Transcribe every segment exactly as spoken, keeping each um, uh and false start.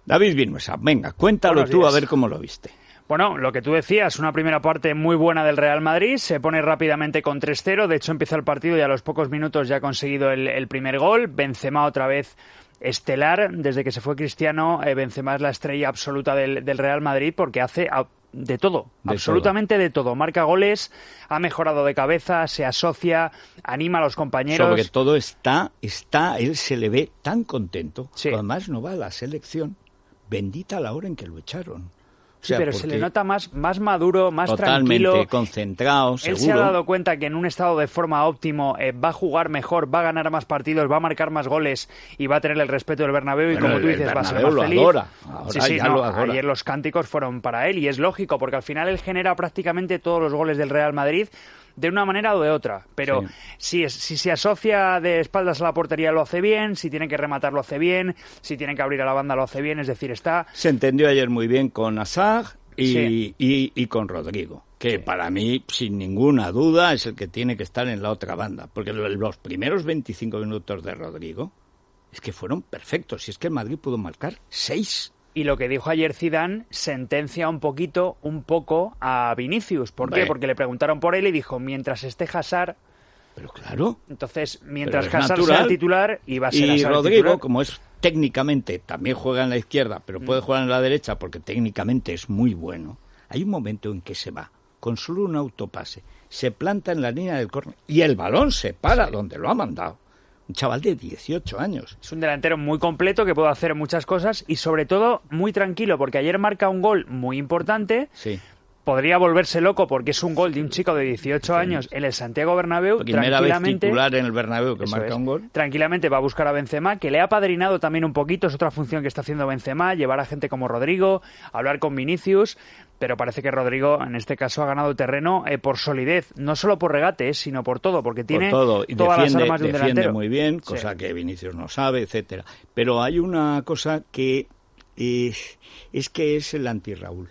David Vinuesa, venga, cuéntalo Buenos tú días. a ver cómo lo viste. Bueno, lo que tú decías, una primera parte muy buena del Real Madrid, se pone rápidamente con tres cero, de hecho empieza el partido y a los pocos minutos ya ha conseguido el, el primer gol, Benzema otra vez estelar, desde que se fue Cristiano, eh, Benzema es la estrella absoluta del, del Real Madrid porque hace a, de todo, De absolutamente todo. de todo, marca goles, ha mejorado de cabeza, se asocia, anima a los compañeros. Sobre todo está, está, él se le ve tan contento, Sí. además no va a la selección, bendita la hora en que lo echaron. O Sí, sea, pero se porque le nota más, más maduro, más totalmente tranquilo. concentrado, Él seguro. se ha dado cuenta que en un estado de forma óptimo eh, va a jugar mejor, va a ganar más partidos, va a marcar más goles y va a tener el respeto del Bernabéu y Bueno, como tú el dices va a ser Bernabéu más lo feliz. adora. Ahora sí, sí, ya no, lo adora. ayer los cánticos fueron para él y es lógico porque al final él genera prácticamente todos los goles del Real Madrid de una manera o de otra, pero Sí. si, es, si se asocia de espaldas a la portería lo hace bien, si tiene que rematar lo hace bien, si tiene que abrir a la banda lo hace bien, es decir, está... Se entendió ayer muy bien con Hazard y, Sí. y, y con Rodrigo, que Sí. para mí, sin ninguna duda, es el que tiene que estar en la otra banda, porque lo- los primeros veinticinco minutos de Rodrigo es que fueron perfectos, y es que el Madrid pudo marcar seis. Y lo que dijo ayer Zidane sentencia un poquito, un poco a Vinicius. ¿Por qué? Hombre. Porque le preguntaron por él y dijo, mientras esté Hazard, Pero claro, entonces, mientras Pero es Hazard natural. sea el titular, iba a ser y Hazard el Rodrigo, titular. como es técnicamente, también juega en la izquierda, pero puede jugar en la derecha porque técnicamente es muy bueno, hay un momento en que se va, con solo un autopase, se planta en la línea del córner y el balón se para Sí. donde lo ha mandado. Un chaval de dieciocho años. Es un delantero muy completo que puede hacer muchas cosas y sobre todo muy tranquilo, porque ayer marca un gol muy importante. Sí. Podría volverse loco porque es un gol de un chico de dieciocho años en el Santiago Bernabéu. Primera vez tranquilamente, titular en el Bernabéu que Eso marca es. un gol. Tranquilamente va a buscar a Benzema, que le ha apadrinado también un poquito, es otra función que está haciendo Benzema, llevar a gente como Rodrigo, hablar con Vinicius, pero parece que Rodrigo en este caso ha ganado terreno eh, por solidez, no solo por regates, sino por todo, porque tiene Por todo. Y todas defiende, las armas de un defiende delantero. muy bien, Sí. cosa que Vinicius no sabe, etcétera. Pero hay una cosa que eh, es que es el anti-Raúl.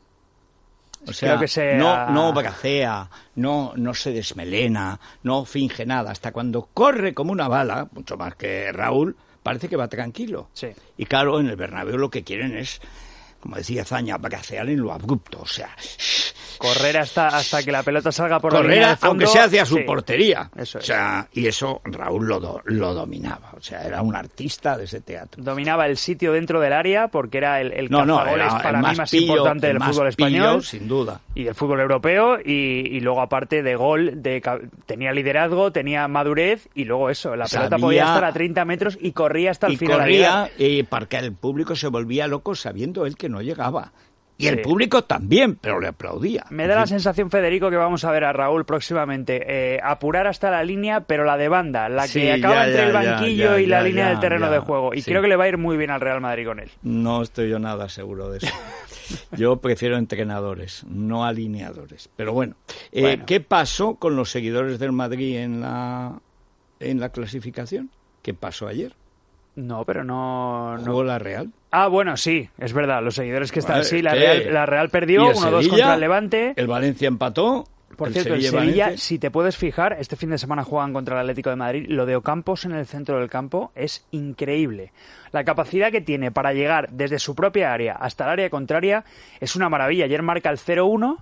O sea, Creo que sea- no, no bracea, no, no se desmelena, no finge nada. Hasta cuando corre como una bala, mucho más que Raúl, parece que va tranquilo. Sí. Y claro, en el Bernabéu lo que quieren es, como decía Zaña, bracear en lo abrupto. O sea, Correr hasta, hasta que la pelota salga por la correr, línea de fondo. aunque sea hacia su Sí. portería. Eso es. O sea, y eso Raúl lo, do- lo dominaba. O sea, era un artista de ese teatro. Dominaba el sitio dentro del área porque era el, el No, no, cazagoles era el para mí más más pillo, importante el del más fútbol pillo, español. sin duda. Y del fútbol europeo y, y luego aparte de gol, de, ca- tenía liderazgo, tenía madurez y luego eso, la pelota Sabía- podía estar a treinta metros y corría hasta el Y final. corría eh, porque el público se volvía loco sabiendo él que no llegaba. Y el Sí. público también, pero le aplaudía. Me En da la fin, sensación, Federico, que vamos a ver a Raúl próximamente eh, apurar hasta la línea, pero la de banda, la que Sí, acaba ya, entre ya, el ya, banquillo ya, y la ya, línea ya, del terreno ya. de juego. Y Sí. creo que le va a ir muy bien al Real Madrid con él. No estoy yo nada seguro de eso. Yo prefiero entrenadores, no alineadores. Pero bueno, eh, Bueno. ¿qué pasó con los seguidores del Madrid en la, en la clasificación? ¿Qué pasó ayer? No, pero no... no. ¿Jugó la Real? Ah, bueno, sí, es verdad. Los seguidores que están... Vale, sí, la ¿qué? Real, la Real ¿Y perdió el uno dos Sevilla? contra el Levante. El Valencia empató. Por el cierto, el Sevilla Sevilla, Valencia. si te puedes fijar, este fin de semana juegan contra el Atlético de Madrid. Lo de Ocampos en el centro del campo es increíble. La capacidad que tiene para llegar desde su propia área hasta el área contraria es una maravilla. Ayer marca el cero uno,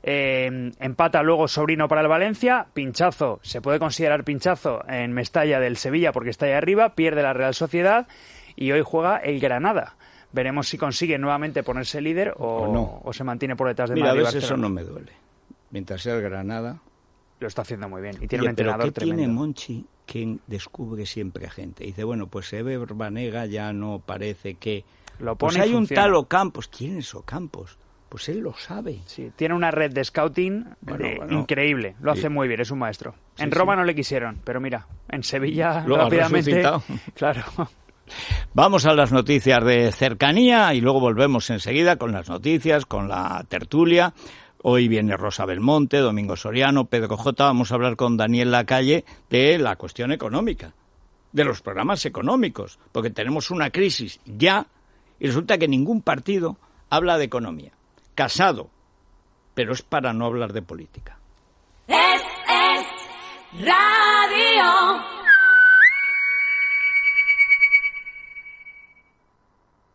eh, empata luego Sobrino para el Valencia, pinchazo, se puede considerar pinchazo en Mestalla del Sevilla porque está ahí arriba, pierde la Real Sociedad y hoy juega el Granada. Veremos si consigue nuevamente ponerse líder o, O no. o se mantiene por detrás de Mira, a Madrid y veces eso Barcelona. no me duele. Mientras sea el Granada. Lo está haciendo muy bien y tiene Oye, un pero entrenador ¿qué tiene tremendo. Monchi que descubre siempre a gente? Dice, bueno, pues Eber Banega ya no parece que... Lo Pues pone y hay un funciona. tal Ocampos. ¿Quién es Ocampos? Pues él lo sabe. Sí, tiene una red de scouting Bueno, eh, bueno. increíble. Lo hace Sí. muy bien, es un maestro. Sí, en Roma sí. no le quisieron, pero mira, en Sevilla Lo ha rápidamente. resucitado. Claro. Vamos a las noticias de cercanía y luego volvemos enseguida con las noticias, con la tertulia. Hoy viene Rosa Belmonte, Domingo Soriano, Pedro J. Vamos a hablar con Daniel Lacalle de la cuestión económica, de los programas económicos, porque tenemos una crisis ya y resulta que ningún partido habla de economía. Casado, pero es para no hablar de política. Es, es radio.